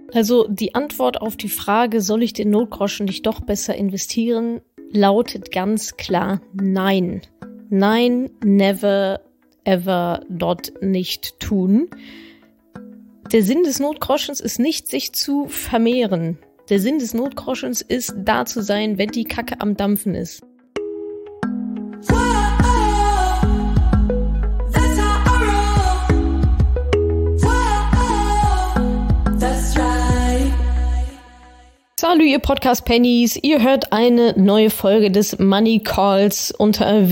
Also die Antwort auf die Frage, soll ich den Notgroschen nicht doch besser investieren, lautet ganz klar nein. Nein, never, ever, dort nicht tun. Der Sinn des Notgroschens ist nicht, sich zu vermehren. Der Sinn des Notgroschens ist, da zu sein, wenn die Kacke am Dampfen ist. Salut, ihr Podcast-Pennies. Ihr hört eine neue Folge des Money Calls unter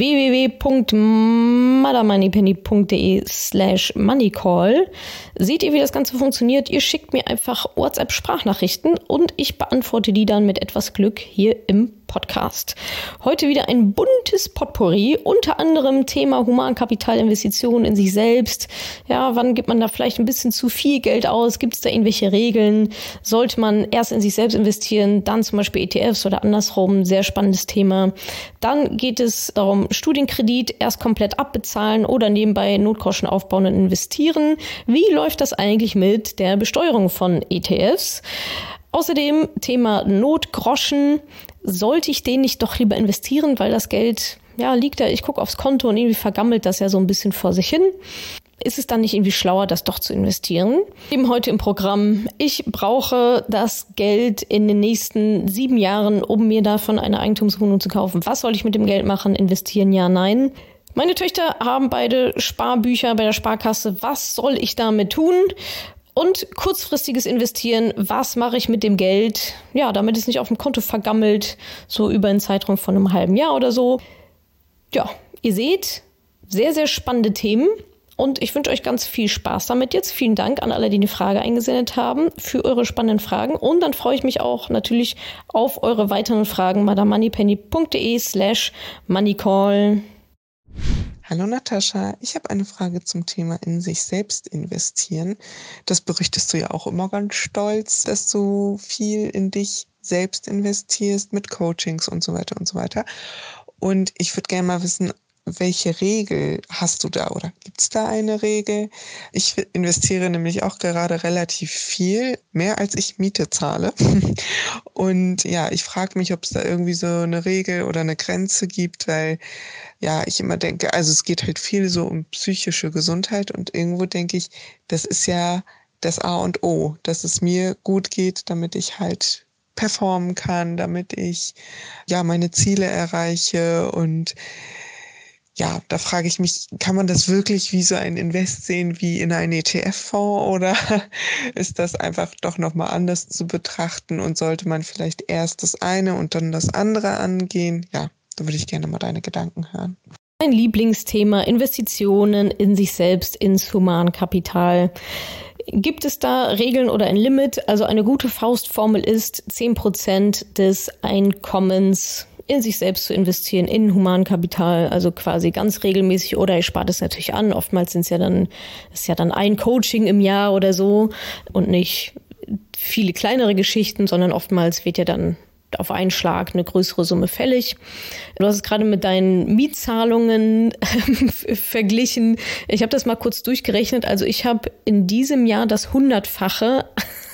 www.madamoneypenny.de/moneycall. Seht ihr, wie das Ganze funktioniert? Ihr schickt mir einfach WhatsApp-Sprachnachrichten und ich beantworte die dann mit etwas Glück hier im Podcast. Heute wieder ein buntes Potpourri, unter anderem Thema Humankapitalinvestitionen in sich selbst. Ja, wann gibt man da vielleicht ein bisschen zu viel Geld aus? Gibt es da irgendwelche Regeln? Sollte man erst in sich selbst investieren, dann zum Beispiel ETFs oder andersrum? Sehr spannendes Thema. Dann geht es darum, Studienkredit erst komplett abbezahlen oder nebenbei Notgroschen aufbauen und investieren. Wie läuft das eigentlich mit der Besteuerung von ETFs? Außerdem Thema Notgroschen. Sollte ich den nicht doch lieber investieren, weil das Geld, ja, liegt da, ich gucke aufs Konto und irgendwie vergammelt das ja so ein bisschen vor sich hin. Ist es dann nicht irgendwie schlauer, das doch zu investieren? Eben heute im Programm, ich brauche das Geld in den nächsten 7 Jahren, um mir davon eine Eigentumswohnung zu kaufen. Was soll ich mit dem Geld machen? Investieren? Ja, nein. Meine Töchter haben beide Sparbücher bei der Sparkasse. Was soll ich damit tun? Und kurzfristiges Investieren, was mache ich mit dem Geld? Ja, damit es nicht auf dem Konto vergammelt, so über einen Zeitraum von einem halben Jahr oder so. Ja, ihr seht, sehr, sehr spannende Themen und ich wünsche euch ganz viel Spaß damit jetzt. Vielen Dank an alle, die eine Frage eingesendet haben, für eure spannenden Fragen und dann freue ich mich auch natürlich auf eure weiteren Fragen. madamoneypenny.de/moneycall. Hallo Natascha, ich habe eine Frage zum Thema in sich selbst investieren. Das berichtest du ja auch immer ganz stolz, dass du viel in dich selbst investierst mit Coachings und so weiter und so weiter. Und ich würde gerne mal wissen, welche Regel hast du da oder gibt es da eine Regel? Ich investiere nämlich auch gerade relativ viel, mehr als ich Miete zahle. Und ja, ich frage mich, ob es da irgendwie so eine Regel oder eine Grenze gibt, weil ja, ich immer denke, also es geht halt viel so um psychische Gesundheit und irgendwo denke ich, das ist ja das A und O, dass es mir gut geht, damit ich halt performen kann, damit ich ja meine Ziele erreiche und ja, da frage ich mich, kann man das wirklich wie so ein Invest sehen wie in einen ETF-Fonds oder ist das einfach doch nochmal anders zu betrachten und sollte man vielleicht erst das eine und dann das andere angehen? Ja, da würde ich gerne mal deine Gedanken hören. Mein Lieblingsthema, Investitionen in sich selbst, ins Humankapital. Gibt es da Regeln oder ein Limit? Also eine gute Faustformel ist 10% des Einkommens in sich selbst zu investieren, in Humankapital, also quasi ganz regelmäßig oder ich spare das natürlich an. Oftmals ist ja dann ein Coaching im Jahr oder so und nicht viele kleinere Geschichten, sondern oftmals wird ja dann auf einen Schlag eine größere Summe fällig. Du hast es gerade mit deinen Mietzahlungen verglichen. Ich habe das mal kurz durchgerechnet. Also ich habe in diesem Jahr das Hundertfache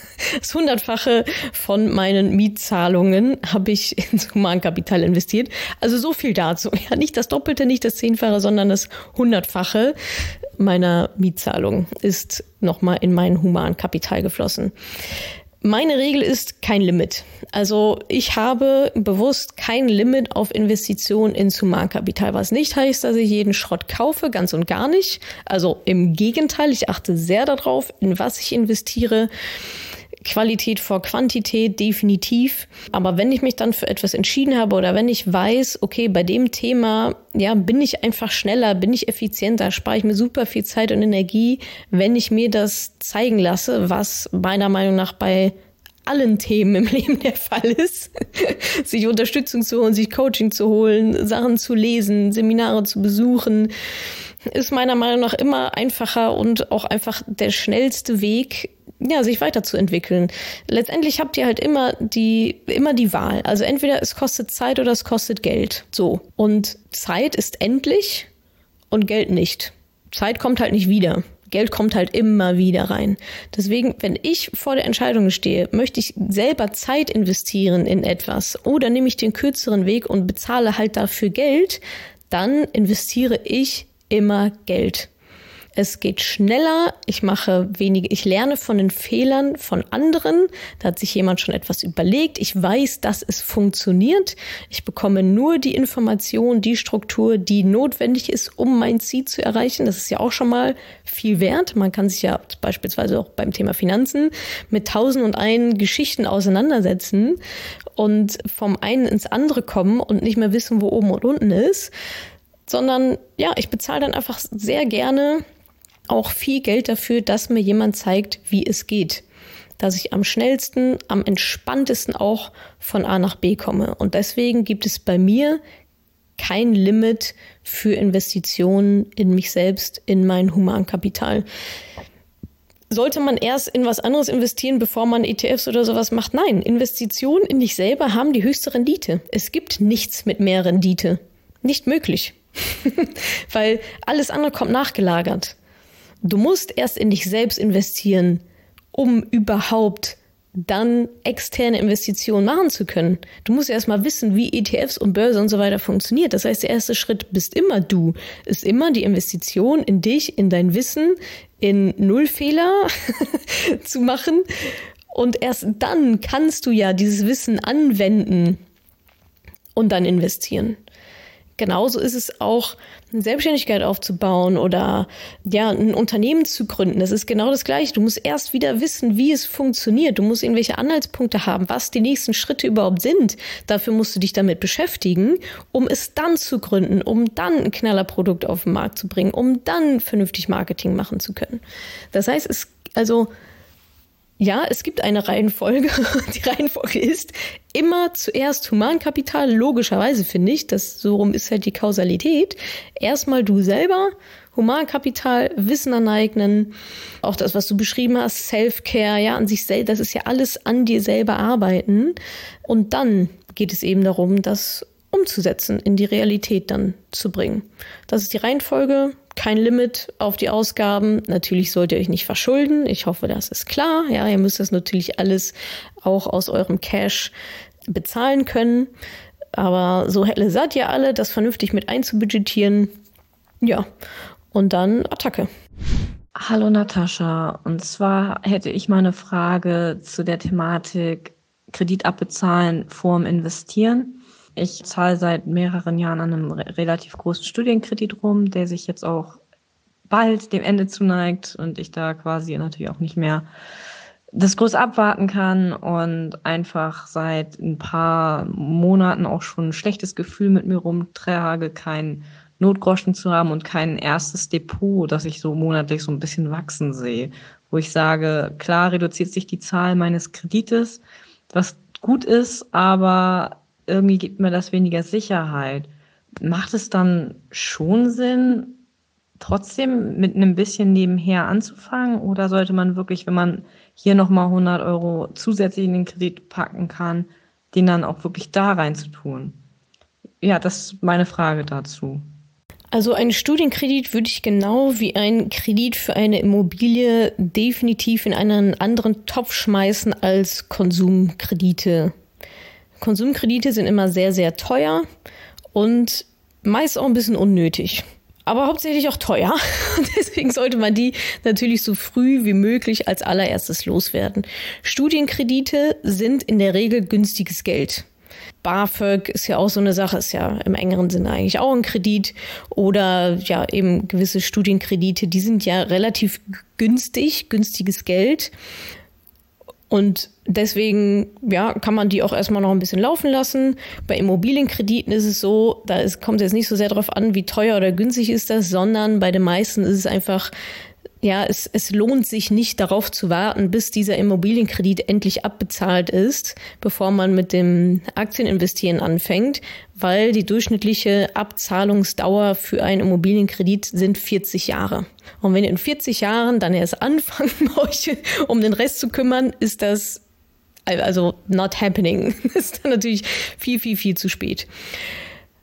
von meinen Mietzahlungen habe ich ins Humankapital investiert. Also so viel dazu. Ja, nicht das Doppelte, nicht das Zehnfache, sondern das Hundertfache meiner Mietzahlung ist nochmal in mein Humankapital geflossen. Meine Regel ist kein Limit. Also ich habe bewusst kein Limit auf Investitionen ins Humankapital, was nicht heißt, dass ich jeden Schrott kaufe, ganz und gar nicht. Also im Gegenteil, ich achte sehr darauf, in was ich investiere. Qualität vor Quantität, definitiv. Aber wenn ich mich dann für etwas entschieden habe oder wenn ich weiß, okay, bei dem Thema, ja, bin ich einfach schneller, bin ich effizienter, spare ich mir super viel Zeit und Energie, wenn ich mir das zeigen lasse, was meiner Meinung nach bei allen Themen im Leben der Fall ist, sich Unterstützung zu holen, sich Coaching zu holen, Sachen zu lesen, Seminare zu besuchen, ist meiner Meinung nach immer einfacher und auch einfach der schnellste Weg, ja, sich weiterzuentwickeln. Letztendlich habt ihr halt immer die Wahl. Also entweder es kostet Zeit oder es kostet Geld. So. Und Zeit ist endlich und Geld nicht. Zeit kommt halt nicht wieder. Geld kommt halt immer wieder rein. Deswegen, wenn ich vor der Entscheidung stehe, möchte ich selber Zeit investieren in etwas oder nehme ich den kürzeren Weg und bezahle halt dafür Geld, dann investiere ich immer Geld. Es geht schneller, ich lerne von den Fehlern von anderen. Da hat sich jemand schon etwas überlegt. Ich weiß, dass es funktioniert. Ich bekomme nur die Information, die Struktur, die notwendig ist, um mein Ziel zu erreichen. Das ist ja auch schon mal viel wert. Man kann sich ja beispielsweise auch beim Thema Finanzen mit 1001 Geschichten auseinandersetzen und vom einen ins andere kommen und nicht mehr wissen, wo oben und unten ist. Sondern ja, ich bezahle dann einfach sehr gerne auch viel Geld dafür, dass mir jemand zeigt, wie es geht. Dass ich am schnellsten, am entspanntesten auch von A nach B komme. Und deswegen gibt es bei mir kein Limit für Investitionen in mich selbst, in mein Humankapital. Sollte man erst in was anderes investieren, bevor man ETFs oder sowas macht? Nein, Investitionen in dich selber haben die höchste Rendite. Es gibt nichts mit mehr Rendite. Nicht möglich. Weil alles andere kommt nachgelagert. Du musst erst in dich selbst investieren, um überhaupt dann externe Investitionen machen zu können. Du musst erst mal wissen, wie ETFs und Börse und so weiter funktioniert. Das heißt, der erste Schritt bist immer du. Ist immer die Investition in dich, in dein Wissen, in Nullfehler zu machen. Und erst dann kannst du ja dieses Wissen anwenden und dann investieren. Genauso ist es auch, eine Selbstständigkeit aufzubauen oder ja, ein Unternehmen zu gründen. Das ist genau das Gleiche. Du musst erst wieder wissen, wie es funktioniert. Du musst irgendwelche Anhaltspunkte haben, was die nächsten Schritte überhaupt sind. Dafür musst du dich damit beschäftigen, um es dann zu gründen, um dann ein Knallerprodukt auf den Markt zu bringen, um dann vernünftig Marketing machen zu können. Das heißt, es gibt eine Reihenfolge. Die Reihenfolge ist immer zuerst Humankapital. Logischerweise finde ich, so rum ist halt die Kausalität. Erstmal du selber, Humankapital, Wissen aneignen. Auch das, was du beschrieben hast, Self-Care, ja, an sich selbst. Das ist ja alles an dir selber arbeiten. Und dann geht es eben darum, das umzusetzen, in die Realität dann zu bringen. Das ist die Reihenfolge. Kein Limit auf die Ausgaben. Natürlich sollt ihr euch nicht verschulden. Ich hoffe, das ist klar. Ja, ihr müsst das natürlich alles auch aus eurem Cash bezahlen können. Aber so helle seid ihr alle, das vernünftig mit einzubudgetieren. Ja, und dann Attacke. Hallo Natascha. Und zwar hätte ich mal eine Frage zu der Thematik Kredit abbezahlen vorm Investieren. Ich zahle seit mehreren Jahren an einem relativ großen Studienkredit rum, der sich jetzt auch bald dem Ende zuneigt und ich da quasi natürlich auch nicht mehr das groß abwarten kann und einfach seit ein paar Monaten auch schon ein schlechtes Gefühl mit mir rumtrage, keinen Notgroschen zu haben und kein erstes Depot, das ich so monatlich so ein bisschen wachsen sehe, wo ich sage, klar reduziert sich die Zahl meines Kredites, was gut ist, aber irgendwie gibt mir das weniger Sicherheit. Macht es dann schon Sinn, trotzdem mit einem bisschen nebenher anzufangen? Oder sollte man wirklich, wenn man hier nochmal 100 Euro zusätzlich in den Kredit packen kann, den dann auch wirklich da rein zu tun? Ja, das ist meine Frage dazu. Also einen Studienkredit würde ich genau wie einen Kredit für eine Immobilie definitiv in einen anderen Topf schmeißen als Konsumkredite. Konsumkredite sind immer sehr, sehr teuer und meist auch ein bisschen unnötig. Aber hauptsächlich auch teuer. Deswegen sollte man die natürlich so früh wie möglich als allererstes loswerden. Studienkredite sind in der Regel günstiges Geld. BAföG ist ja auch so eine Sache, ist ja im engeren Sinne eigentlich auch ein Kredit. Oder ja eben gewisse Studienkredite, die sind ja relativ günstiges Geld. Und deswegen, ja, kann man die auch erstmal noch ein bisschen laufen lassen. Bei Immobilienkrediten ist es so, kommt es jetzt nicht so sehr darauf an, wie teuer oder günstig ist das, sondern bei den meisten ist es einfach, ja, es lohnt sich nicht darauf zu warten, bis dieser Immobilienkredit endlich abbezahlt ist, bevor man mit dem Aktieninvestieren anfängt, weil die durchschnittliche Abzahlungsdauer für einen Immobilienkredit sind 40 Jahre. Und wenn ihr in 40 Jahren dann erst anfangen euch um den Rest zu kümmern, ist das also not happening. Das ist dann natürlich viel, viel, viel zu spät.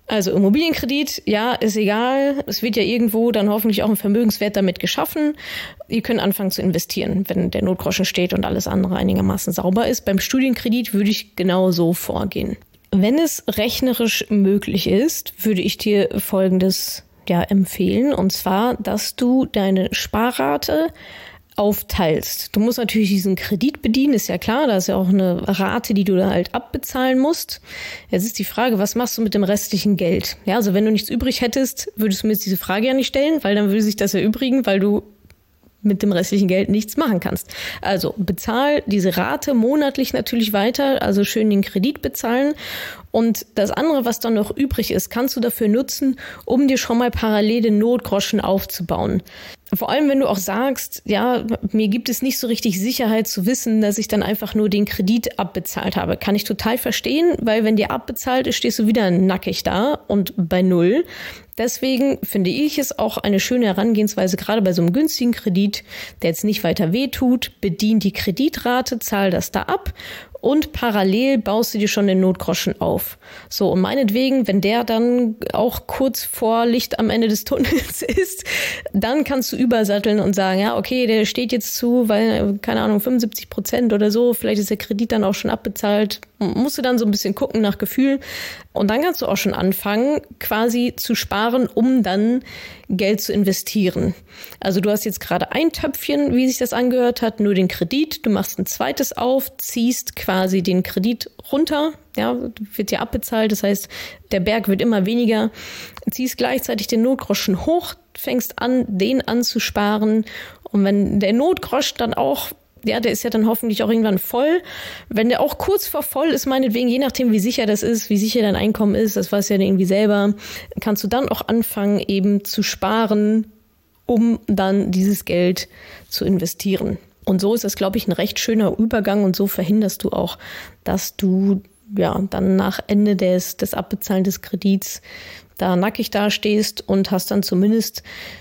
Also Immobilienkredit, ja, ist egal. Es wird ja irgendwo dann hoffentlich auch ein Vermögenswert damit geschaffen. Ihr könnt anfangen zu investieren, wenn der Notgroschen steht und alles andere einigermaßen sauber ist. Beim Studienkredit würde ich genau so vorgehen. Wenn es rechnerisch möglich ist, würde ich dir Folgendes empfehlen. Und zwar, dass du deine Sparrate aufteilst. Du musst natürlich diesen Kredit bedienen, ist ja klar, da ist ja auch eine Rate, die du da halt abbezahlen musst. Jetzt ist die Frage, was machst du mit dem restlichen Geld? Ja, also wenn du nichts übrig hättest, würdest du mir jetzt diese Frage ja nicht stellen, weil dann würde sich das erübrigen, weil du mit dem restlichen Geld nichts machen kannst. Also bezahl diese Rate monatlich natürlich weiter, also schön den Kredit bezahlen. Und das andere, was dann noch übrig ist, kannst du dafür nutzen, um dir schon mal parallel den Notgroschen aufzubauen. Vor allem, wenn du auch sagst, ja, mir gibt es nicht so richtig Sicherheit zu wissen, dass ich dann einfach nur den Kredit abbezahlt habe. Kann ich total verstehen, weil wenn dir abbezahlt ist, stehst du wieder nackig da und bei Null. Deswegen finde ich es auch eine schöne Herangehensweise, gerade bei so einem günstigen Kredit, der jetzt nicht weiter wehtut, bedien die Kreditrate, zahl das da ab und parallel baust du dir schon den Notgroschen auf. So, und meinetwegen, wenn der dann auch kurz vor Licht am Ende des Tunnels ist, dann kannst du übersatteln und sagen, ja, okay, der steht jetzt zu, weil, keine Ahnung, 75% oder so, vielleicht ist der Kredit dann auch schon abbezahlt. Musst du dann so ein bisschen gucken nach Gefühl. Und dann kannst du auch schon anfangen, quasi zu sparen, um dann Geld zu investieren. Also du hast jetzt gerade ein Töpfchen, wie sich das angehört hat, nur den Kredit. Du machst ein zweites auf, ziehst quasi den Kredit runter, ja, wird ja abbezahlt. Das heißt, der Berg wird immer weniger. Ziehst gleichzeitig den Notgroschen hoch, fängst an, den anzusparen. Und wenn der Notgroschen dann auch, ja, der ist ja dann hoffentlich auch irgendwann voll. Wenn der auch kurz vor voll ist, meinetwegen, je nachdem, wie sicher das ist, wie sicher dein Einkommen ist, das weißt du ja irgendwie selber, kannst du dann auch anfangen, eben zu sparen, um dann dieses Geld zu investieren. Und so ist das, glaube ich, ein recht schöner Übergang und so verhinderst du auch, dass du ja dann nach Ende des Abbezahlen des Kredits da nackig dastehst und hast dann zumindest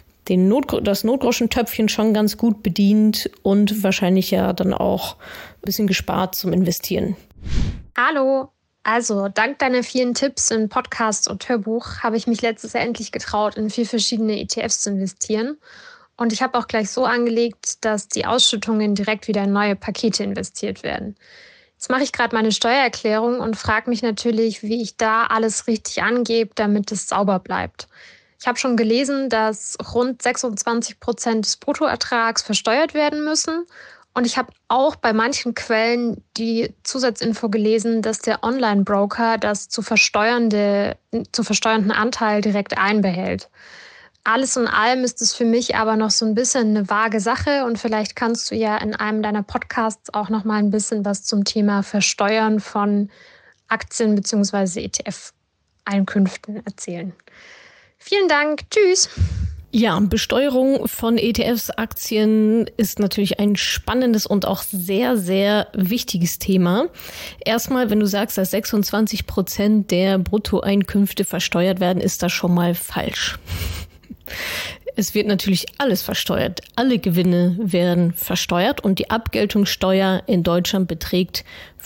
das Notgroschentöpfchen schon ganz gut bedient und wahrscheinlich ja dann auch ein bisschen gespart zum Investieren. Hallo, also dank deiner vielen Tipps in Podcasts und Hörbuch habe ich mich letztes Jahr endlich getraut, in 4 verschiedene ETFs zu investieren. Und ich habe auch gleich so angelegt, dass die Ausschüttungen direkt wieder in neue Pakete investiert werden. Jetzt mache ich gerade meine Steuererklärung und frage mich natürlich, wie ich da alles richtig angebe, damit es sauber bleibt. Ich habe schon gelesen, dass rund 26% des Bruttoertrags versteuert werden müssen. Und ich habe auch bei manchen Quellen die Zusatzinfo gelesen, dass der Online-Broker das zu versteuernden Anteil direkt einbehält. Alles in allem ist es für mich aber noch so ein bisschen eine vage Sache. Und vielleicht kannst du ja in einem deiner Podcasts auch noch mal ein bisschen was zum Thema Versteuern von Aktien bzw. ETF-Einkünften erzählen. Vielen Dank. Tschüss. Ja, Besteuerung von ETFs, Aktien ist natürlich ein spannendes und auch sehr, sehr wichtiges Thema. Erstmal, wenn du sagst, dass 26% der Bruttoeinkünfte versteuert werden, ist das schon mal falsch. Es wird natürlich alles versteuert. Alle Gewinne werden versteuert und die Abgeltungssteuer in Deutschland beträgt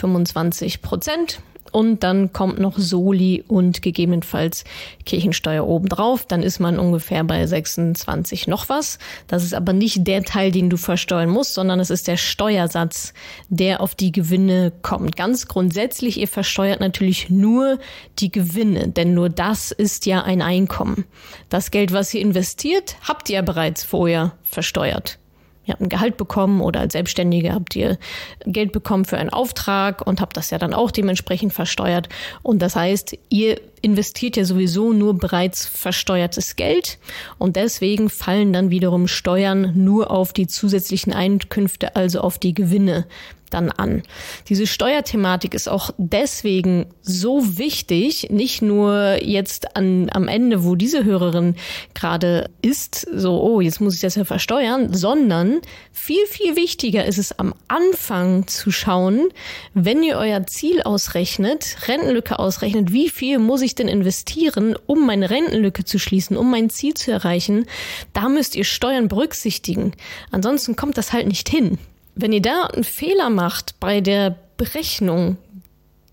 25%. Und dann kommt noch Soli und gegebenenfalls Kirchensteuer obendrauf. Dann ist man ungefähr bei 26 noch was. Das ist aber nicht der Teil, den du versteuern musst, sondern es ist der Steuersatz, der auf die Gewinne kommt. Ganz grundsätzlich, ihr versteuert natürlich nur die Gewinne, denn nur das ist ja ein Einkommen. Das Geld, was ihr investiert, habt ihr ja bereits vorher versteuert. Ihr habt ein Gehalt bekommen oder als Selbstständige habt ihr Geld bekommen für einen Auftrag und habt das ja dann auch dementsprechend versteuert. Und das heißt, ihr investiert ja sowieso nur bereits versteuertes Geld und deswegen fallen dann wiederum Steuern nur auf die zusätzlichen Einkünfte, also auf die Gewinne dann an. Diese Steuerthematik ist auch deswegen so wichtig, nicht nur jetzt am Ende, wo diese Hörerin gerade ist, so, oh, jetzt muss ich das ja versteuern, sondern viel, viel wichtiger ist es am Anfang zu schauen, wenn ihr euer Ziel ausrechnet, Rentenlücke ausrechnet, wie viel muss ich denn investieren, um meine Rentenlücke zu schließen, um mein Ziel zu erreichen, da müsst ihr Steuern berücksichtigen. Ansonsten kommt das halt nicht hin. Wenn ihr da einen Fehler macht bei der Berechnung,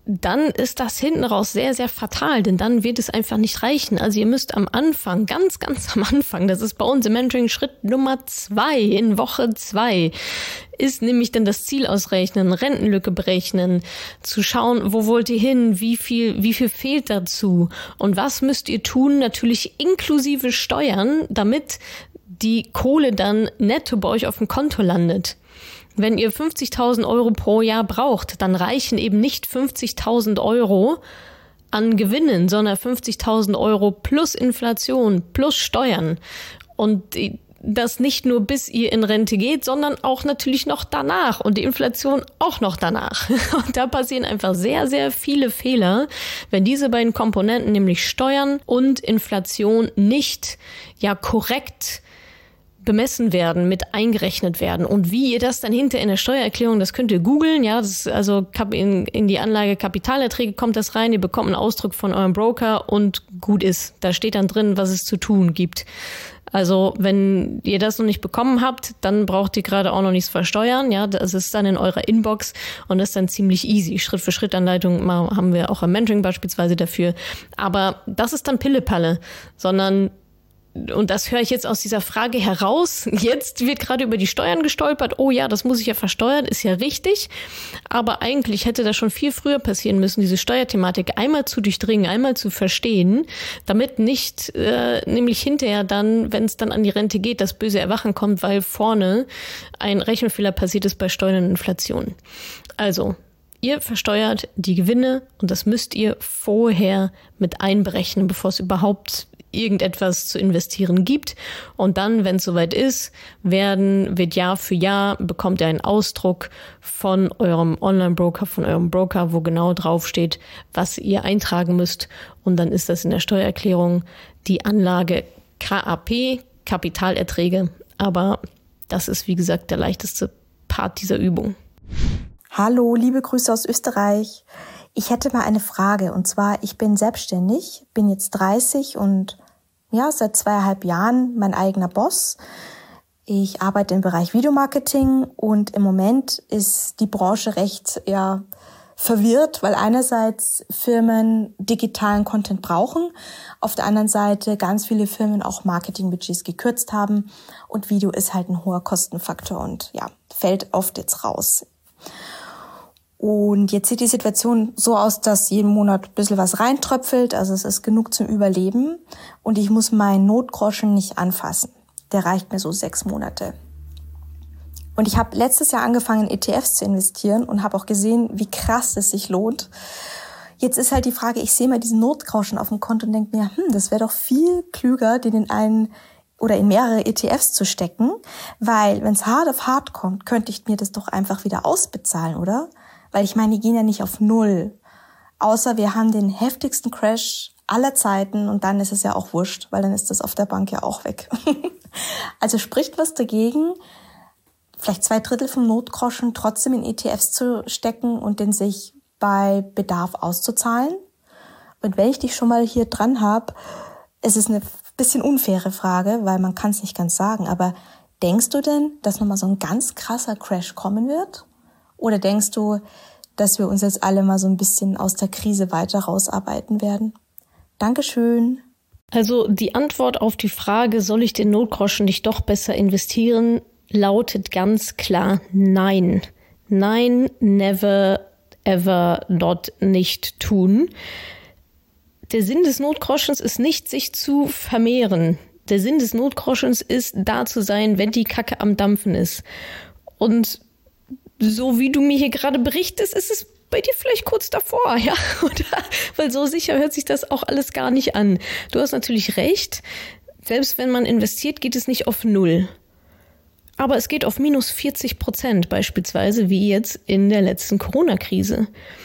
dann ist das hinten raus sehr, sehr fatal, denn dann wird es einfach nicht reichen. Also ihr müsst am Anfang, ganz, ganz am Anfang, das ist bei uns im Mentoring Schritt Nummer 2 in Woche 2, ist nämlich dann das Ziel ausrechnen, Rentenlücke berechnen, zu schauen, wo wollt ihr hin, wie viel fehlt dazu und was müsst ihr tun, natürlich inklusive Steuern, damit die Kohle dann netto bei euch auf dem Konto landet. Wenn ihr 50.000 Euro pro Jahr braucht, dann reichen eben nicht 50.000 Euro an Gewinnen, sondern 50.000 Euro plus Inflation, plus Steuern. Und das nicht nur bis ihr in Rente geht, sondern auch natürlich noch danach und die Inflation auch noch danach. Und da passieren einfach sehr, sehr viele Fehler, wenn diese beiden Komponenten, nämlich Steuern und Inflation, nicht korrekt bemessen werden, mit eingerechnet werden. Und wie ihr das dann hinter in der Steuererklärung, das könnt ihr googeln, ja, das ist also in die Anlage Kapitalerträge kommt das rein, ihr bekommt einen Ausdruck von eurem Broker und gut ist. Da steht dann drin, was es zu tun gibt. Also wenn ihr das noch nicht bekommen habt, dann braucht ihr gerade auch noch nichts versteuern. Ja, das ist dann in eurer Inbox und das ist dann ziemlich easy. Schritt-für-Schritt-Anleitung haben wir auch im Mentoring beispielsweise dafür. Aber das ist dann Pillepalle, sondern und das höre ich jetzt aus dieser Frage heraus. Jetzt wird gerade über die Steuern gestolpert. Oh ja, das muss ich ja versteuern, ist ja richtig. Aber eigentlich hätte das schon viel früher passieren müssen, diese Steuerthematik einmal zu durchdringen, einmal zu verstehen, damit nicht nämlich hinterher dann, wenn es dann an die Rente geht, das böse Erwachen kommt, weil vorne ein Rechenfehler passiert ist bei Steuern und Inflation. Also, ihr versteuert die Gewinne und das müsst ihr vorher mit einberechnen, bevor es überhaupt irgendetwas zu investieren gibt. Und dann, wenn es soweit ist, wird Jahr für Jahr, bekommt ihr einen Ausdruck von eurem Online-Broker, von eurem Broker, wo genau draufsteht, was ihr eintragen müsst. Und dann ist das in der Steuererklärung die Anlage KAP, Kapitalerträge. Aber das ist, wie gesagt, der leichteste Part dieser Übung. Hallo, liebe Grüße aus Österreich. Ich hätte mal eine Frage, und zwar, ich bin selbstständig, bin jetzt 30 und seit 2,5 Jahren mein eigener Boss. Ich arbeite im Bereich Videomarketing und im Moment ist die Branche recht verwirrt, weil einerseits Firmen digitalen Content brauchen, auf der anderen Seite ganz viele Firmen auch Marketingbudgets gekürzt haben und Video ist halt ein hoher Kostenfaktor und fällt oft jetzt raus. Und jetzt sieht die Situation so aus, dass jeden Monat ein bisschen was reintröpfelt, also es ist genug zum Überleben und ich muss meinen Notgroschen nicht anfassen. Der reicht mir so 6 Monate. Und ich habe letztes Jahr angefangen, in ETFs zu investieren und habe auch gesehen, wie krass es sich lohnt. Jetzt ist halt die Frage, ich sehe mal diesen Notgroschen auf dem Konto und denke mir, das wäre doch viel klüger, den in einen oder in mehrere ETFs zu stecken, weil wenn es hart auf hart kommt, könnte ich mir das doch einfach wieder ausbezahlen, oder? Weil ich meine, die gehen ja nicht auf 0. Außer wir haben den heftigsten Crash aller Zeiten und dann ist es ja auch wurscht, weil dann ist das auf der Bank ja auch weg. Also spricht was dagegen, vielleicht 2/3 vom Notgroschen trotzdem in ETFs zu stecken und den sich bei Bedarf auszuzahlen. Und wenn ich dich schon mal hier dran habe, es ist eine bisschen unfaire Frage, weil man kann es nicht ganz sagen, aber denkst du denn, dass nochmal so ein ganz krasser Crash kommen wird? Oder denkst du, dass wir uns jetzt alle mal so ein bisschen aus der Krise weiter rausarbeiten werden? Dankeschön. Also die Antwort auf die Frage, soll ich den Notgroschen nicht doch besser investieren, lautet ganz klar nein. Nein, never, ever, not, nicht tun. Der Sinn des Notgroschens ist nicht, sich zu vermehren. Der Sinn des Notgroschens ist, da zu sein, wenn die Kacke am Dampfen ist. Und so wie du mir hier gerade berichtest, ist es bei dir vielleicht kurz davor, ja? Oder? Weil so sicher hört sich das auch alles gar nicht an. Du hast natürlich recht. Selbst wenn man investiert, geht es nicht auf 0. Aber es geht auf minus 40% beispielsweise, wie jetzt in der letzten Corona-Krise.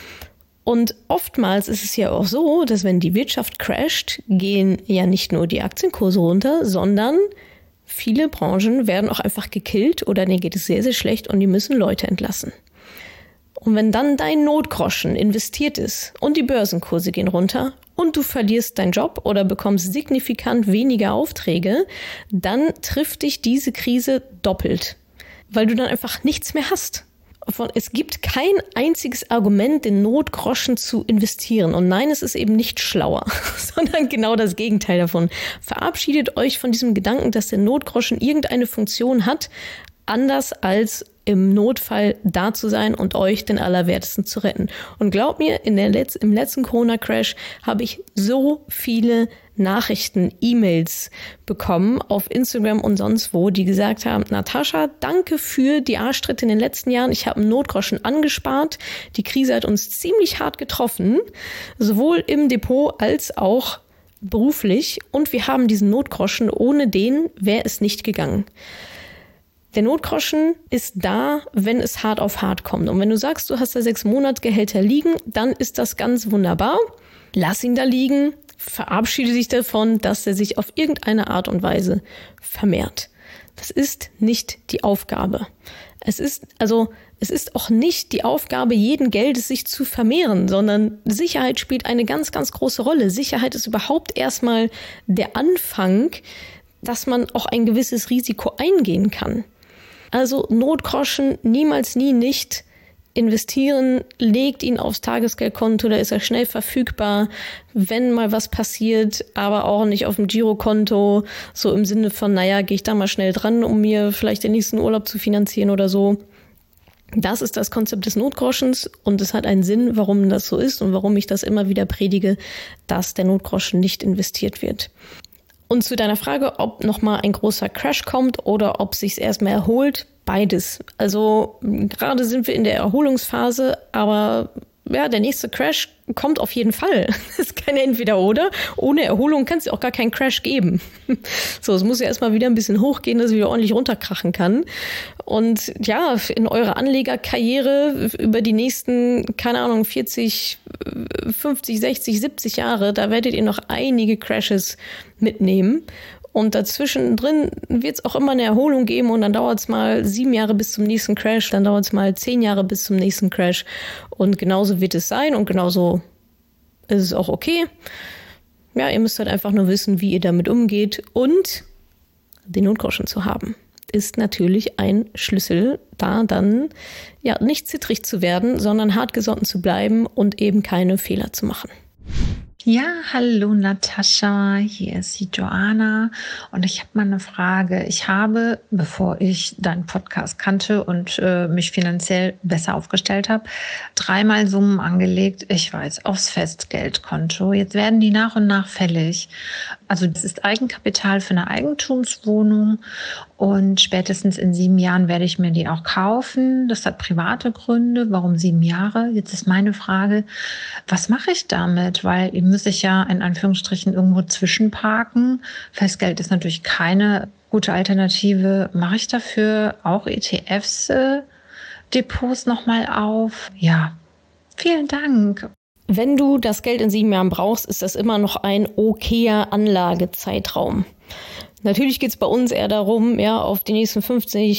Und oftmals ist es ja auch so, dass wenn die Wirtschaft crasht, gehen ja nicht nur die Aktienkurse runter, sondern viele Branchen werden auch einfach gekillt oder denen geht es sehr, sehr schlecht und die müssen Leute entlassen. Und wenn dann dein Notgroschen investiert ist und die Börsenkurse gehen runter und du verlierst deinen Job oder bekommst signifikant weniger Aufträge, dann trifft dich diese Krise doppelt, weil du dann einfach nichts mehr hast. es gibt kein einziges Argument, den Notgroschen zu investieren. Und nein, es ist eben nicht schlauer, sondern genau das Gegenteil davon. Verabschiedet euch von diesem Gedanken, dass der Notgroschen irgendeine Funktion hat, anders als im Notfall da zu sein und euch den Allerwertesten zu retten. Und glaubt mir, im letzten Corona-Crash habe ich so viele Nachrichten, E-Mails bekommen auf Instagram und sonst wo, die gesagt haben, Natascha, danke für die Arschtritte in den letzten Jahren. Ich habe einen Notgroschen angespart. Die Krise hat uns ziemlich hart getroffen, sowohl im Depot als auch beruflich. Und wir haben diesen Notgroschen, ohne den wäre es nicht gegangen. Der Notgroschen ist da, wenn es hart auf hart kommt. Und wenn du sagst, du hast da 6 Monatsgehälter liegen, dann ist das ganz wunderbar. Lass ihn da liegen, verabschiede dich davon, dass er sich auf irgendeine Art und Weise vermehrt. Das ist nicht die Aufgabe. Es ist auch nicht die Aufgabe jeden Geldes, sich zu vermehren, sondern Sicherheit spielt eine ganz, ganz große Rolle. Sicherheit ist überhaupt erstmal der Anfang, dass man auch ein gewisses Risiko eingehen kann. Also Notgroschen niemals, nie, nicht investieren, legt ihn aufs Tagesgeldkonto, da ist er schnell verfügbar, wenn mal was passiert, aber auch nicht auf dem Girokonto, so im Sinne von, naja, gehe ich da mal schnell dran, um mir vielleicht den nächsten Urlaub zu finanzieren oder so. Das ist das Konzept des Notgroschens und es hat einen Sinn, warum das so ist und warum ich das immer wieder predige, dass der Notgroschen nicht investiert wird. Und zu deiner Frage, ob nochmal ein großer Crash kommt oder ob es sich erstmal erholt, beides. Also gerade sind wir in der Erholungsphase, aber ja, der nächste Crash kommt auf jeden Fall. Das ist kein Entweder-Oder. Ohne Erholung kann es ja auch gar keinen Crash geben. So, es muss ja erstmal wieder ein bisschen hochgehen, dass es wieder ordentlich runterkrachen kann. Und ja, in eurer Anlegerkarriere über die nächsten, keine Ahnung, 40, 50, 60, 70 Jahre, da werdet ihr noch einige Crashes mitnehmen. Und dazwischen drin wird es auch immer eine Erholung geben und dann dauert es mal 7 Jahre bis zum nächsten Crash, dann dauert es mal 10 Jahre bis zum nächsten Crash. Und genauso wird es sein und genauso ist es auch okay. Ja, ihr müsst halt einfach nur wissen, wie ihr damit umgeht. Und den Notgroschen zu haben, ist natürlich ein Schlüssel, da dann ja nicht zittrig zu werden, sondern hartgesotten zu bleiben und eben keine Fehler zu machen. Ja, hallo Natascha, hier ist die Joanna und ich habe mal eine Frage. Ich habe, bevor ich deinen Podcast kannte und mich finanziell besser aufgestellt habe, 3-mal Summen angelegt, ich weiß, aufs Festgeldkonto. Jetzt werden die nach und nach fällig. Also das ist Eigenkapital für eine Eigentumswohnung und spätestens in 7 Jahren werde ich mir die auch kaufen. Das hat private Gründe. Warum 7 Jahre? Jetzt ist meine Frage, was mache ich damit? Weil muss ich ja in Anführungsstrichen irgendwo zwischenparken. Festgeld ist natürlich keine gute Alternative. Mache ich dafür auch ETFs, Depots nochmal auf? Ja, vielen Dank. Wenn du das Geld in 7 Jahren brauchst, ist das immer noch ein okayer Anlagezeitraum. Natürlich geht's bei uns eher darum, ja, auf die nächsten 15,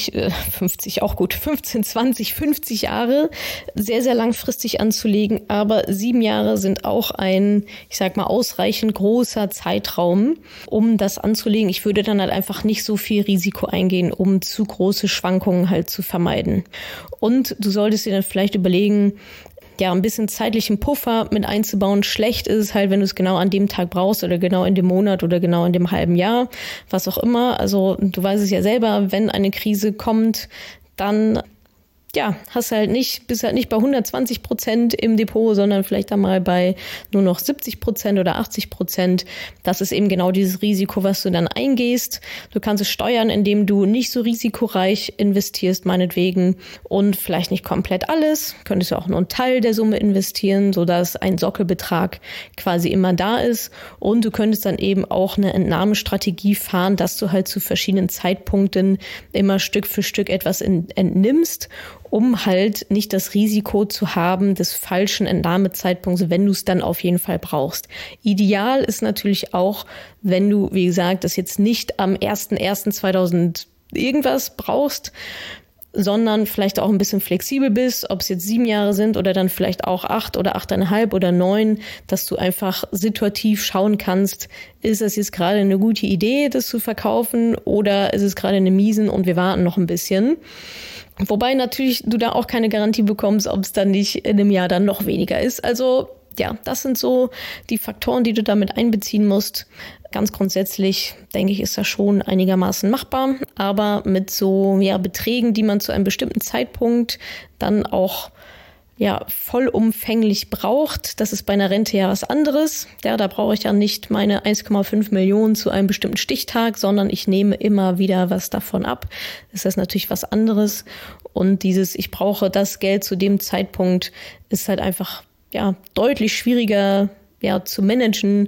20, 50 Jahre sehr, sehr langfristig anzulegen. Aber 7 Jahre sind auch ein, ich sag mal, ausreichend großer Zeitraum, um das anzulegen. Ich würde dann halt einfach nicht so viel Risiko eingehen, um zu große Schwankungen halt zu vermeiden. Und du solltest dir dann vielleicht überlegen, ja, ein bisschen zeitlichen Puffer mit einzubauen. Schlecht ist es halt, wenn du es genau an dem Tag brauchst oder genau in dem Monat oder genau in dem halben Jahr, was auch immer. Also du weißt es ja selber, wenn eine Krise kommt, dann ja, bist halt nicht bei 120% im Depot, sondern vielleicht dann mal bei nur noch 70% oder 80%. Das ist eben genau dieses Risiko, was du dann eingehst. Du kannst es steuern, indem du nicht so risikoreich investierst, meinetwegen, und vielleicht nicht komplett alles. Könntest du auch nur einen Teil der Summe investieren, sodass ein Sockelbetrag quasi immer da ist. Und du könntest dann eben auch eine Entnahmestrategie fahren, dass du halt zu verschiedenen Zeitpunkten immer Stück für Stück etwas entnimmst, um halt nicht das Risiko zu haben des falschen Entnahmezeitpunkts, wenn du es dann auf jeden Fall brauchst. Ideal ist natürlich auch, wenn du, wie gesagt, das jetzt nicht am 01.01.2000 irgendwas brauchst, sondern vielleicht auch ein bisschen flexibel bist, ob es jetzt 7 Jahre sind oder dann vielleicht auch 8 oder 8,5 oder 9, dass du einfach situativ schauen kannst, ist es jetzt gerade eine gute Idee, das zu verkaufen, oder ist es gerade eine miesen und wir warten noch ein bisschen. Wobei natürlich du da auch keine Garantie bekommst, ob es dann nicht in einem Jahr dann noch weniger ist. Also ja, das sind so die Faktoren, die du damit einbeziehen musst. Ganz grundsätzlich, denke ich, ist das schon einigermaßen machbar, aber mit so Beträgen, die man zu einem bestimmten Zeitpunkt dann auch vollumfänglich braucht. Das ist bei einer Rente ja was anderes. Ja, da brauche ich ja nicht meine 1,5 Millionen zu einem bestimmten Stichtag, sondern ich nehme immer wieder was davon ab. Das ist natürlich was anderes. Und ich brauche das Geld zu dem Zeitpunkt, ist halt einfach deutlich schwieriger zu managen.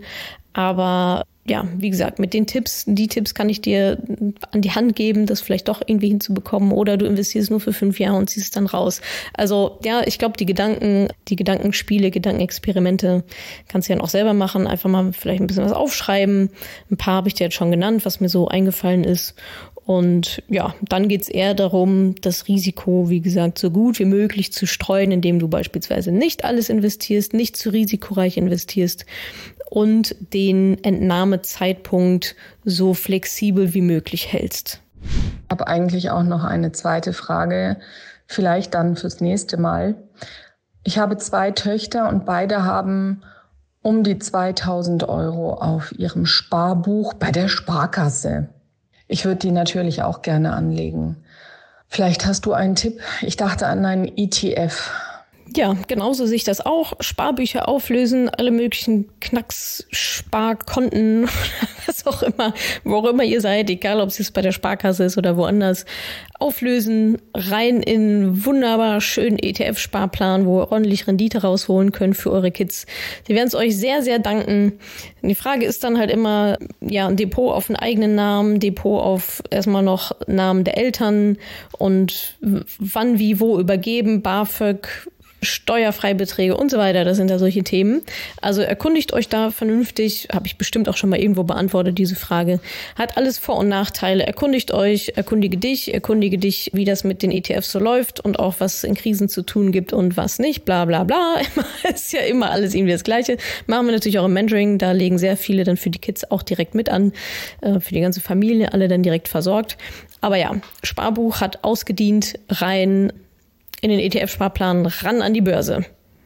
Aber wie gesagt, mit den Tipps kann ich dir an die Hand geben, das vielleicht doch irgendwie hinzubekommen, oder du investierst nur für 5 Jahre und ziehst es dann raus. Also ich glaube, die Gedankenspiele, Gedankenexperimente kannst du ja auch selber machen. Einfach mal vielleicht ein bisschen was aufschreiben. Ein paar habe ich dir jetzt schon genannt, was mir so eingefallen ist. Und dann geht's eher darum, das Risiko, wie gesagt, so gut wie möglich zu streuen, indem du beispielsweise nicht alles investierst, nicht zu risikoreich investierst und den Entnahmezeitpunkt so flexibel wie möglich hältst. Ich habe eigentlich auch noch eine zweite Frage, vielleicht dann fürs nächste Mal. Ich habe 2 Töchter und beide haben um die 2.000 € auf ihrem Sparbuch bei der Sparkasse. Ich würde die natürlich auch gerne anlegen. Vielleicht hast du einen Tipp? Ich dachte an einen ETF. Ja, genauso sehe ich das auch. Sparbücher auflösen, alle möglichen Knackssparkonten, was auch immer, wo auch immer ihr seid, egal ob es jetzt bei der Sparkasse ist oder woanders, auflösen, rein in wunderbar schönen ETF-Sparplan, wo ihr ordentlich Rendite rausholen könnt für eure Kids. Die werden es euch sehr, sehr danken. Die Frage ist dann halt immer, ein Depot auf den eigenen Namen, Depot auf erstmal noch Namen der Eltern und wann, wie, wo übergeben, BAföG, Steuerfreibeträge und so weiter, das sind da solche Themen. Also erkundigt euch da vernünftig, habe ich bestimmt auch schon mal irgendwo beantwortet, diese Frage. Hat alles Vor- und Nachteile. Erkundige dich, wie das mit den ETFs so läuft und auch was es in Krisen zu tun gibt und was nicht, bla bla bla. Ist ja immer alles irgendwie das Gleiche. Machen wir natürlich auch im Mentoring, da legen sehr viele dann für die Kids auch direkt mit an, für die ganze Familie, alle dann direkt versorgt. Aber Sparbuch hat ausgedient, rein in den ETF-Sparplan, ran an die Börse.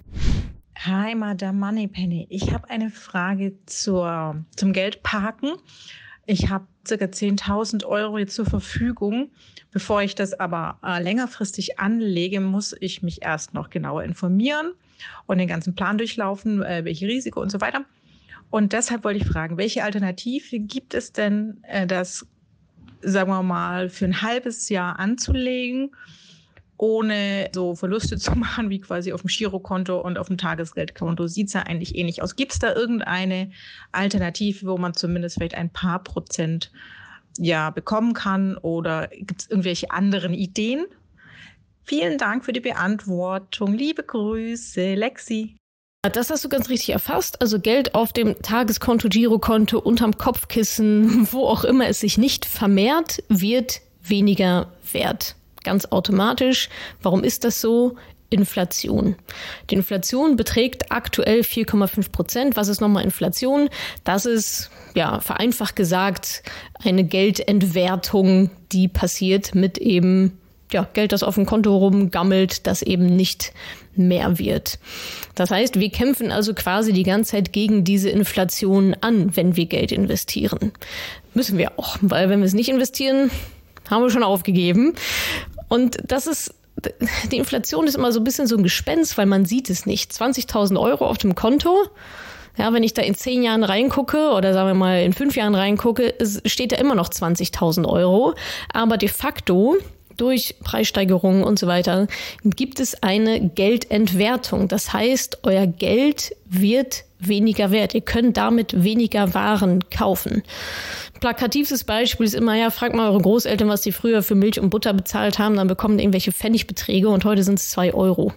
Hi, Madame Moneypenny. Ich habe eine Frage zum Geldparken. Ich habe ca. 10.000 € jetzt zur Verfügung. Bevor ich das aber längerfristig anlege, muss ich mich erst noch genauer informieren und den ganzen Plan durchlaufen, welche Risiko und so weiter. Und deshalb wollte ich fragen, welche Alternative gibt es denn, das, sagen wir mal, für ein halbes Jahr anzulegen, ohne so Verluste zu machen, wie quasi auf dem Girokonto und auf dem Tagesgeldkonto? Sieht es ja eigentlich ähnlich aus. Gibt es da irgendeine Alternative, wo man zumindest vielleicht ein paar Prozent bekommen kann? Oder gibt es irgendwelche anderen Ideen? Vielen Dank für die Beantwortung. Liebe Grüße, Lexi. Das hast du ganz richtig erfasst. Also Geld auf dem Tageskonto, Girokonto, unterm Kopfkissen, wo auch immer es sich nicht vermehrt, wird weniger wert. Ganz automatisch. Warum ist das so? Inflation. Die Inflation beträgt aktuell 4,5%. Was ist nochmal Inflation? Das ist, vereinfacht gesagt, eine Geldentwertung, die passiert mit eben Geld, das auf dem Konto rumgammelt, das eben nicht mehr wird. Das heißt, wir kämpfen also quasi die ganze Zeit gegen diese Inflation an, wenn wir Geld investieren. Müssen wir auch, weil wenn wir es nicht investieren, haben wir schon aufgegeben. Und die Inflation ist immer so ein bisschen so ein Gespenst, weil man sieht es nicht. 20.000 € auf dem Konto, wenn ich da in 10 Jahren reingucke oder sagen wir mal in 5 Jahren reingucke, steht da immer noch 20.000 €. Aber de facto, durch Preissteigerungen und so weiter, gibt es eine Geldentwertung. Das heißt, euer Geld wird weniger wert. Ihr könnt damit weniger Waren kaufen. Plakativstes Beispiel ist immer, fragt mal eure Großeltern, was sie früher für Milch und Butter bezahlt haben, dann bekommen die irgendwelche Pfennigbeträge und heute sind es 2 €.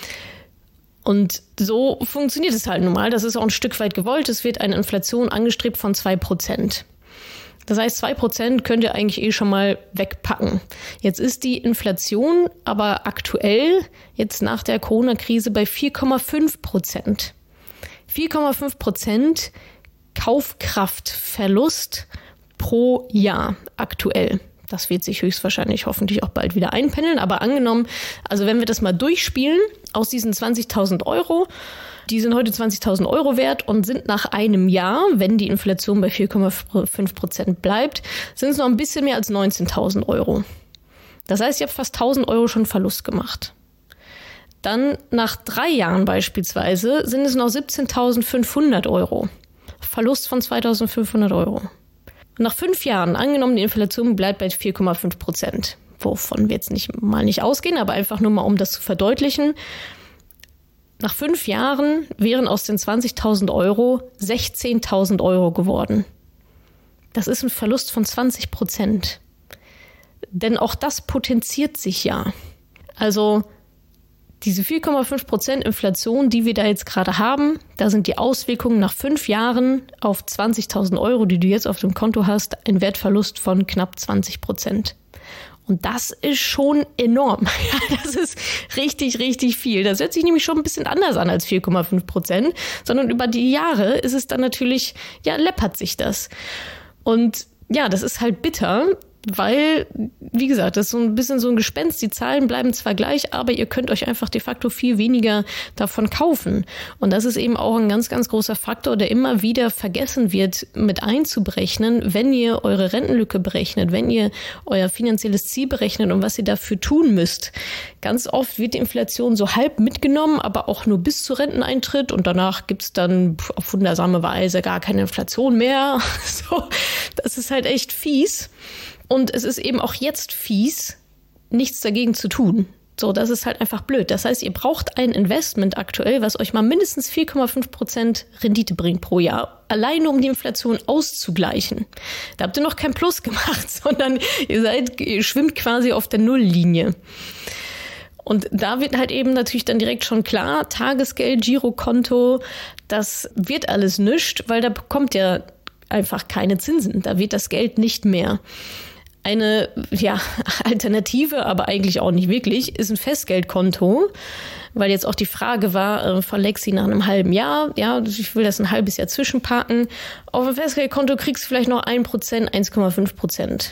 Und so funktioniert es halt nun mal. Das ist auch ein Stück weit gewollt. Es wird eine Inflation angestrebt von 2%. Das heißt, 2% könnt ihr eigentlich schon mal wegpacken. Jetzt ist die Inflation aber aktuell, jetzt nach der Corona-Krise, bei 4,5%. 4,5% Kaufkraftverlust pro Jahr aktuell. Das wird sich höchstwahrscheinlich hoffentlich auch bald wieder einpendeln. Aber angenommen, also wenn wir das mal durchspielen, aus diesen 20.000 Euro, die sind heute 20.000 Euro wert und sind nach einem Jahr, wenn die Inflation bei 4,5% bleibt, sind es noch ein bisschen mehr als 19.000 Euro. Das heißt, ihr habt fast 1.000 Euro schon Verlust gemacht. Dann nach 3 Jahren beispielsweise sind es noch 17.500 Euro. Verlust von 2.500 Euro. Und nach 5 Jahren, angenommen die Inflation bleibt bei 4,5%, wovon wir jetzt nicht ausgehen, aber einfach nur mal, um das zu verdeutlichen. Nach 5 Jahren wären aus den 20.000 Euro 16.000 Euro geworden. Das ist ein Verlust von 20%. Denn auch das potenziert sich ja. Also diese 4,5% Inflation, die wir da jetzt gerade haben, da sind die Auswirkungen nach 5 Jahren auf 20.000 Euro, die du jetzt auf dem Konto hast, ein Wertverlust von knapp 20%. Und das ist schon enorm. Ja, das ist richtig, richtig viel. Das hört sich nämlich schon ein bisschen anders an als 4,5%, sondern über die Jahre ist es dann natürlich, ja, läppert sich das. Und ja, das ist halt bitter, weil, wie gesagt, das ist so ein bisschen so ein Gespenst. Die Zahlen bleiben zwar gleich, aber ihr könnt euch einfach de facto viel weniger davon kaufen. Und das ist eben auch ein ganz, ganz großer Faktor, der immer wieder vergessen wird, mit einzuberechnen, wenn ihr eure Rentenlücke berechnet, wenn ihr euer finanzielles Ziel berechnet und was ihr dafür tun müsst. Ganz oft wird die Inflation so halb mitgenommen, aber auch nur bis zur Renteneintritt und danach gibt's dann auf wundersame Weise gar keine Inflation mehr. So, das ist halt echt fies. Und es ist eben auch jetzt fies, nichts dagegen zu tun. So, das ist halt einfach blöd. Das heißt, ihr braucht ein Investment aktuell, was euch mal mindestens 4,5% Rendite bringt pro Jahr. Alleine um die Inflation auszugleichen. Da habt ihr noch kein Plus gemacht, sondern ihr schwimmt quasi auf der Nulllinie. Und da wird halt eben natürlich dann direkt schon klar, Tagesgeld, Girokonto, das wird alles nischt, weil da bekommt ihr einfach keine Zinsen. Da wird das Geld nicht mehr. Eine Alternative, aber eigentlich auch nicht wirklich, ist ein Festgeldkonto, weil jetzt auch die Frage war von Lexi nach einem halben Jahr, ja, ich will das ein halbes Jahr zwischenparken. Auf ein Festgeldkonto kriegst du vielleicht noch 1%, 1,5%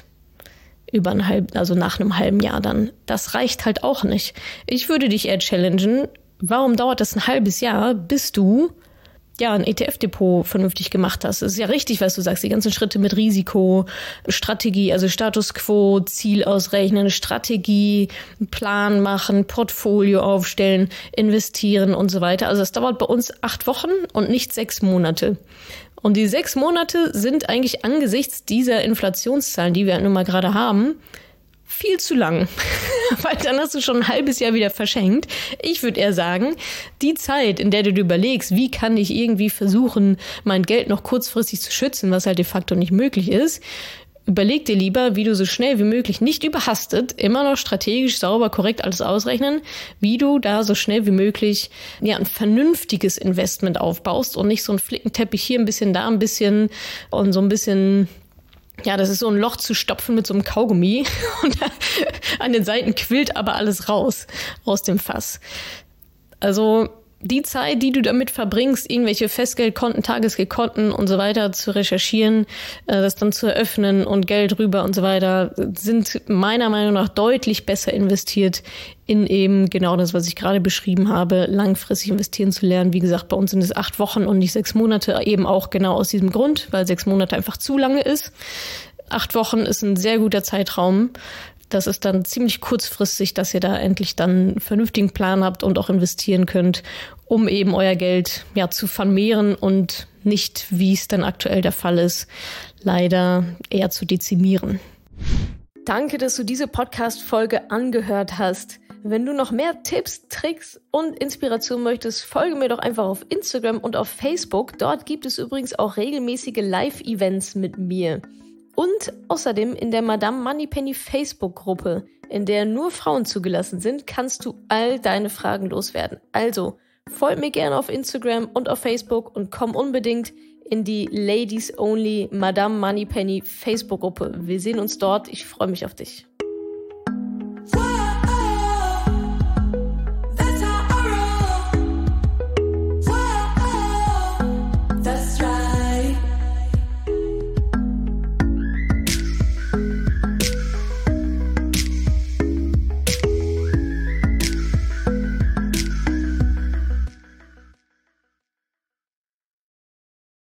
nach einem halben Jahr dann. Das reicht halt auch nicht. Ich würde dich eher challengen, warum dauert das ein halbes Jahr, bis du ein ETF-Depot vernünftig gemacht hast. Das ist ja richtig, was du sagst, die ganzen Schritte mit Risiko, Strategie, also Status Quo, Ziel ausrechnen, Strategie, Plan machen, Portfolio aufstellen, investieren und so weiter. Also das dauert bei uns 8 Wochen und nicht 6 Monate. Und die 6 Monate sind eigentlich angesichts dieser Inflationszahlen, die wir nun mal gerade haben, viel zu lang, weil dann hast du schon ein halbes Jahr wieder verschenkt. Ich würde eher sagen, die Zeit, in der du dir überlegst, wie kann ich irgendwie versuchen, mein Geld noch kurzfristig zu schützen, was halt de facto nicht möglich ist, überleg dir lieber, wie du so schnell wie möglich, nicht überhastet, immer noch strategisch, sauber, korrekt alles ausrechnen, wie du da so schnell wie möglich ein vernünftiges Investment aufbaust und nicht so ein Flickenteppich hier ein bisschen, da ein bisschen und so ein bisschen. Ja, das ist so ein Loch zu stopfen mit so einem Kaugummi und an den Seiten quillt aber alles raus aus dem Fass. Also die Zeit, die du damit verbringst, irgendwelche Festgeldkonten, Tagesgeldkonten und so weiter zu recherchieren, das dann zu eröffnen und Geld rüber und so weiter, sind meiner Meinung nach deutlich besser investiert in eben genau das, was ich gerade beschrieben habe, langfristig investieren zu lernen. Wie gesagt, bei uns sind es 8 Wochen und nicht 6 Monate, eben auch genau aus diesem Grund, weil 6 Monate einfach zu lange ist. 8 Wochen ist ein sehr guter Zeitraum. Das ist dann ziemlich kurzfristig, dass ihr da endlich dann einen vernünftigen Plan habt und auch investieren könnt, um eben euer Geld zu vermehren und nicht, wie es dann aktuell der Fall ist, leider eher zu dezimieren. Danke, dass du diese Podcast-Folge angehört hast. Wenn du noch mehr Tipps, Tricks und Inspiration möchtest, folge mir doch einfach auf Instagram und auf Facebook. Dort gibt es übrigens auch regelmäßige Live-Events mit mir. Und außerdem in der Madame Moneypenny Facebook-Gruppe, in der nur Frauen zugelassen sind, kannst du all deine Fragen loswerden. Also folg mir gerne auf Instagram und auf Facebook und komm unbedingt in die Ladies Only Madame Moneypenny Facebook-Gruppe. Wir sehen uns dort. Ich freue mich auf dich.